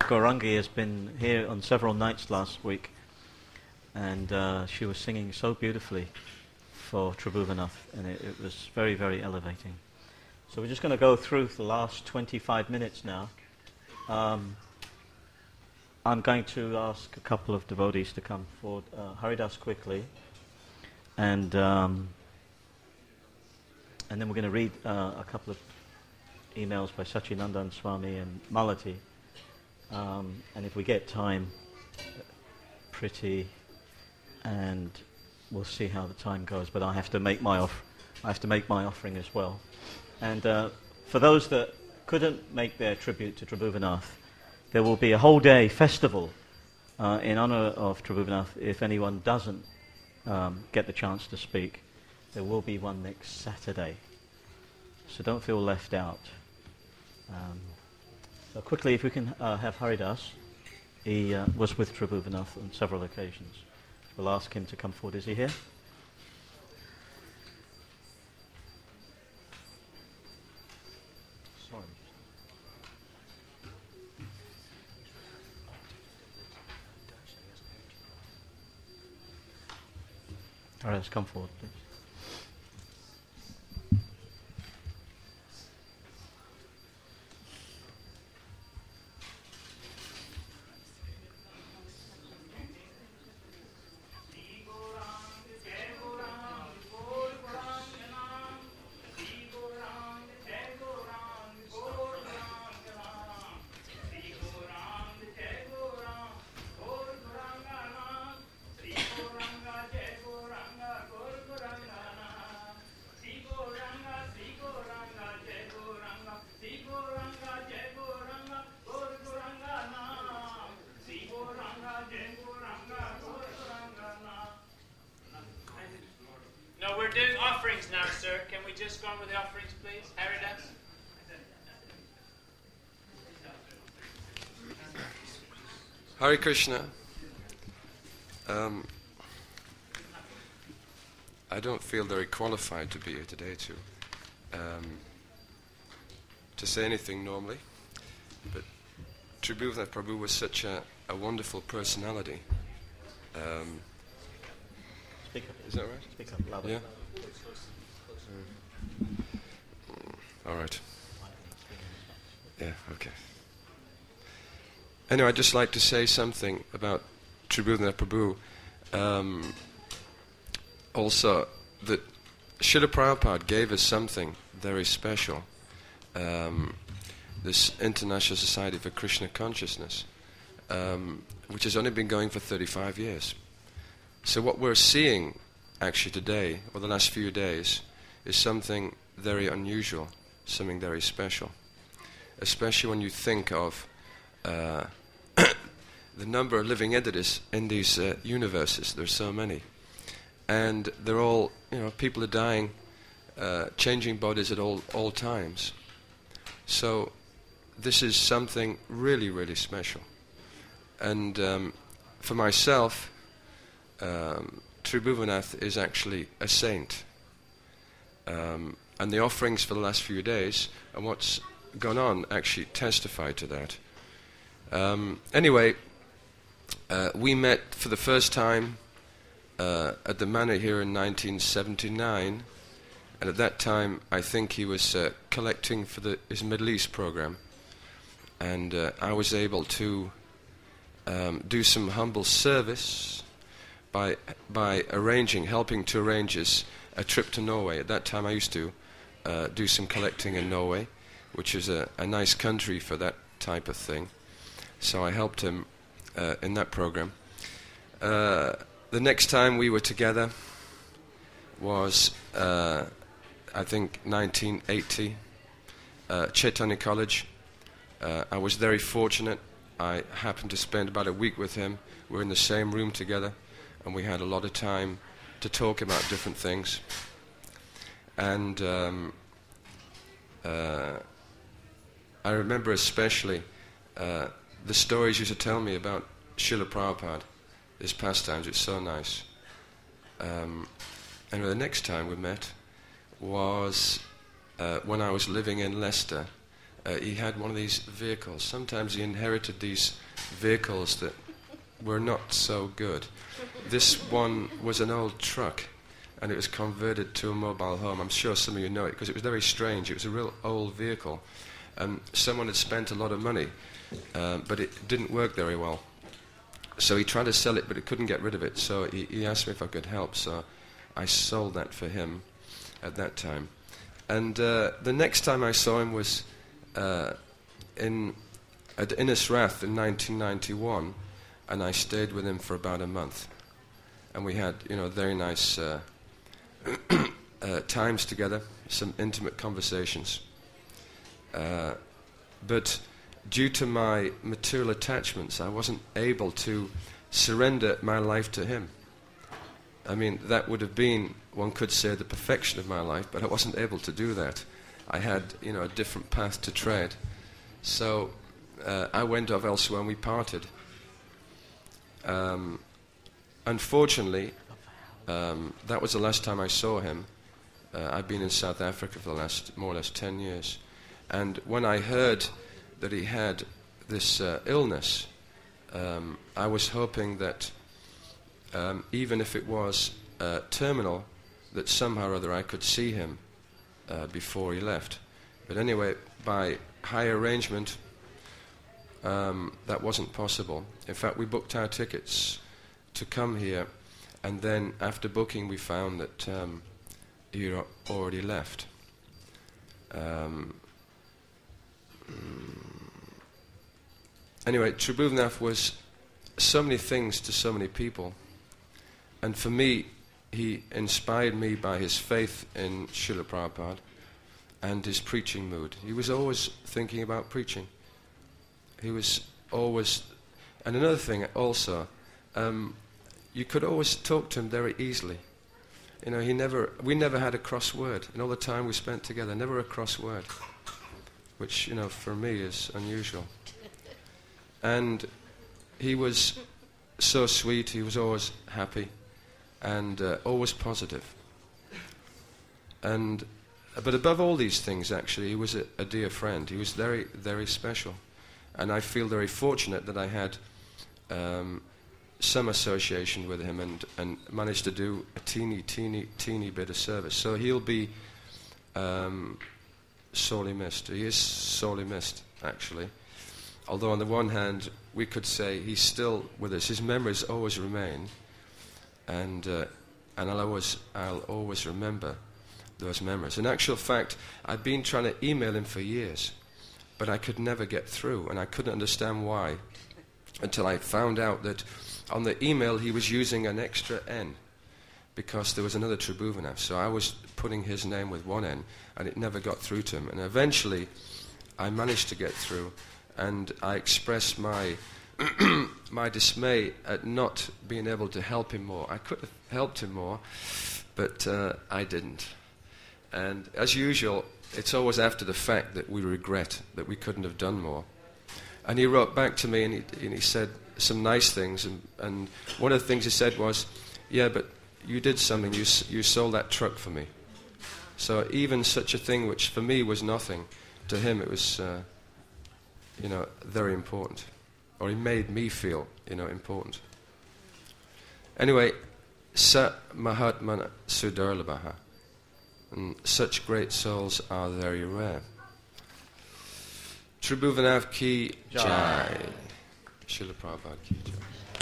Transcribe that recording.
Gaurangi has been here on several nights last week, and she was singing so beautifully for Tribhuvanath, and it was very, very elevating. So we're just going to go through the last 25 minutes now. I'm going to ask a couple of devotees to come forward. Haridas quickly, and then we're going to read a couple of emails by Sachinandan Swami and Malati. And if we get time, Priti, and we'll see how the time goes. But I have to make my offering as well. And for those that couldn't make their tribute to Tribhuvanath, there will be a whole day festival in honor of Tribhuvanath. If anyone doesn't get the chance to speak, there will be one next Saturday. So don't feel left out. So quickly, if we can have Haridas. He was with Tribhuvanath on several occasions. We'll ask him to come forward. Is he here? Sorry. Haridas, come forward, please. No, we're doing offerings now, sir. Can we just go on with the offerings, please? Haridas? Hare Krishna. I don't feel very qualified to be here today to say anything normally, but Tribhuvanath Prabhu was such a wonderful personality. Speak up. Is that right? Speak up louder. Yeah. All right. Yeah. Okay. Anyway, I'd just like to say something about Tribhuvanath Prabhu. Also, that Srila Prabhupada gave us something very special. This International Society for Krishna Consciousness, which has only been going for 35 years. So what we're seeing actually today, or the last few days, is something very unusual, something very special. Especially when you think of the number of living entities in these universes. There's so many. And they're all, people are dying, changing bodies at all times. So this is something really, really special. And for myself, Tribhuvanath is actually a saint. And the offerings for the last few days and what's gone on actually testify to that. Anyway, we met for the first time at the manor here in 1979, and at that time I think he was collecting for his Middle East program, and I was able to do some humble service by helping to arrange a trip to Norway. At that time I used to do some collecting in Norway, which is a nice country for that type of thing. So I helped him in that program. The next time we were together was, I think, 1980, Chaitanya College. I was very fortunate. I happened to spend about a week with him. We were in the same room together, and we had a lot of time to talk about different things. And I remember especially the stories you used to tell me about Srila Prabhupada, his pastimes. It's so nice. And the next time we met was when I was living in Leicester he had one of these vehicles. Sometimes he inherited these vehicles that were not so good. This one was an old truck, and it was converted to a mobile home. I'm sure some of you know it, because it was very strange. It was a real old vehicle. Someone had spent a lot of money, but it didn't work very well. So he tried to sell it, but he couldn't get rid of it. So he asked me if I could help. So I sold that for him at that time. And the next time I saw him was at Innis Rath in 1991, and I stayed with him for about a month. And we had, very nice times together, some intimate conversations. But due to my material attachments, I wasn't able to surrender my life to him. I mean, that would have been, one could say, the perfection of my life, but I wasn't able to do that. I had, a different path to tread. So I went off elsewhere and we parted. Unfortunately, that was the last time I saw him. I've been in South Africa for the last more or less 10 years. And when I heard that he had this illness, I was hoping that even if it was terminal, that somehow or other I could see him before he left. But anyway, by high arrangement, that wasn't possible. In fact, we booked our tickets to come here, and then after booking we found that he had already left. Anyway, Tribhuvannath was so many things to so many people. And for me, he inspired me by his faith in Srila Prabhupada and his preaching mood. He was always thinking about preaching. He was always... And another thing also, you could always talk to him very easily. We never had a cross word. In all the time we spent together, never a cross word. Which, for me is unusual. And he was so sweet, he was always happy and always positive. But above all these things, actually, he was a dear friend. He was very, very special. And I feel very fortunate that I had some association with him and managed to do a teeny bit of service. So he'll be sorely missed. He is sorely missed, actually. Although on the one hand, we could say he's still with us. His memories always remain, and I'll always remember those memories. In actual fact, I've been trying to email him for years, but I could never get through, and I couldn't understand why, until I found out that on the email he was using an extra N, because there was another Tribhuvannath. So I was putting his name with one N, and it never got through to him. And eventually, I managed to get through, and I expressed my my dismay at not being able to help him more. I could have helped him more, but I didn't. And as usual, it's always after the fact that we regret that we couldn't have done more. And he wrote back to me, and he said some nice things. And one of the things he said was, "Yeah, but you did something. You sold that truck for me." So even such a thing, which for me was nothing, to him it was, very important. Or he made me feel, important. Anyway, Sa Mahatmana Sudurlabhaha. And such great souls are very rare. Tribhuvannath ki jai. Srila Prabhupada ki jai.